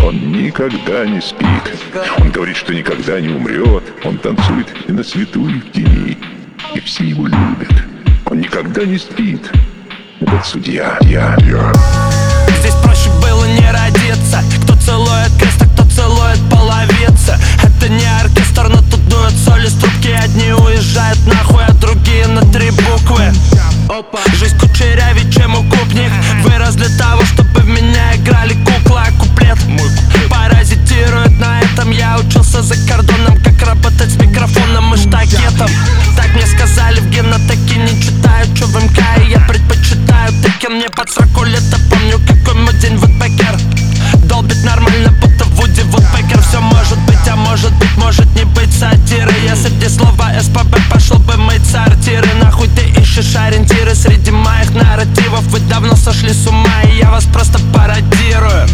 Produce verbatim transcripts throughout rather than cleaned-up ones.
Он никогда не спит. Он говорит, что никогда не умрет. Он танцует и на свету, и в тени, и все его любят. Он никогда не спит. Этот судья, я, я. Здесь проще было не родиться. Кто целует крест, а кто целует половицы. Это не оркестр, но тут дуют соли с трубки. Одни уезжают нахуй, а другие на три буквы. Опа. Жизнь кучерявее, чем укупник. Вырос для того, чтобы в меня играли куклы, а куплет паразитирует на этом. Я учился за кордоном, как работать с микрофоном и штакетом. Так мне сказали в генотеке, не читаю, чё в МК, и я предпочитаю Текен. Мне под сороку лет, а помню, какой мой день Вудбекер. Долбит нормально, будто Вуди Вудбекер. Все может быть, а может быть, может не быть сатиры. Если б не слово СПБ, пошел бы мыть сортиры. Нахуй ты ищешь ориентиры среди моих нарративов? Вы давно сошли с ума, и я вас просто пародирую.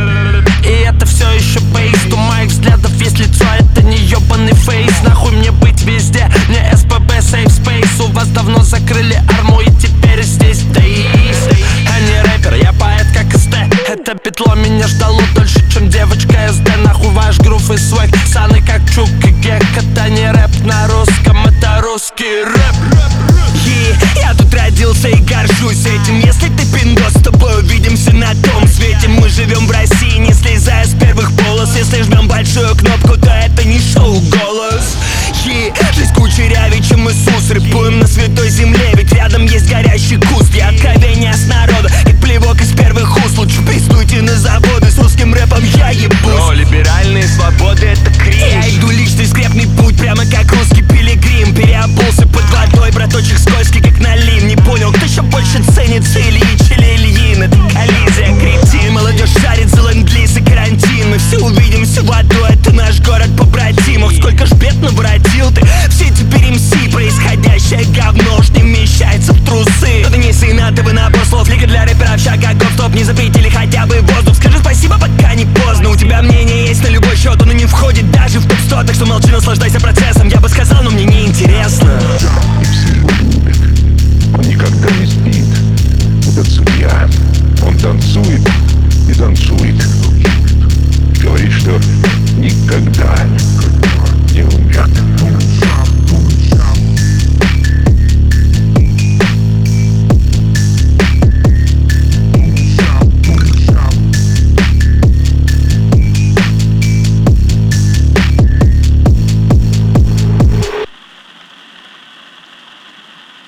И это все еще бейс. У моих взглядов есть лицо, это не ебаный фейс. Нахуй мне быть везде, мне СПБ safe space. У вас давно закрыли арму, и теперь здесь Дейс. А не рэпер, я поэт как СТ. Это петло меня ждало дольше, чем девочка СД. Нахуй ваш грув и свэг, саны как Чук и Гек. Это не рэп на русском, это русский рэп. Yeah, я тут родился и горжусь этим. Если ты пиндос, с тобой увидимся на том свете. Мы живем в России, не слезая с первых полос. Если жмем большую кнопку, то это не шоу «Голос». Yeah, жизнь кучерявее, чем Иисус. Рэпуем на святой земле, ведь рядом есть горящий куст. Я откровение с народа, как плевок из первых уст. Лучше пристуйте на заводы, с русским рэпом я ебусь. О, либеральные свободы — это кринж. Я иду личный скрепный путь, прямо как русский пилигрим. Переобулся под водой, браточек скользкий, как налим. Не понял, кто еще больше ценится, Ильич или Ильин? Это коллизия, кретин. Молодежь шарит за ленд-лиз и карантин. Мы все увидимся в аду, это наш город побратим. Ох, сколько ж бед наворотил ты. Все теперь МС, происходящее говно уж не вмещается в трусы. Кто-то не сын, а ты бы набор слов. Лига для рэперов, шага, гоп-стоп. Не запретили хотя бы воздух. Скажи спасибо, пока не поздно. У тебя мнение есть на любой счет, оно не входит даже в топ сто. Так что молчи, наслаждайся процессом. Я бы сказал, но мне не интересно. И все его любят. Он никогда не спит. Этот судья.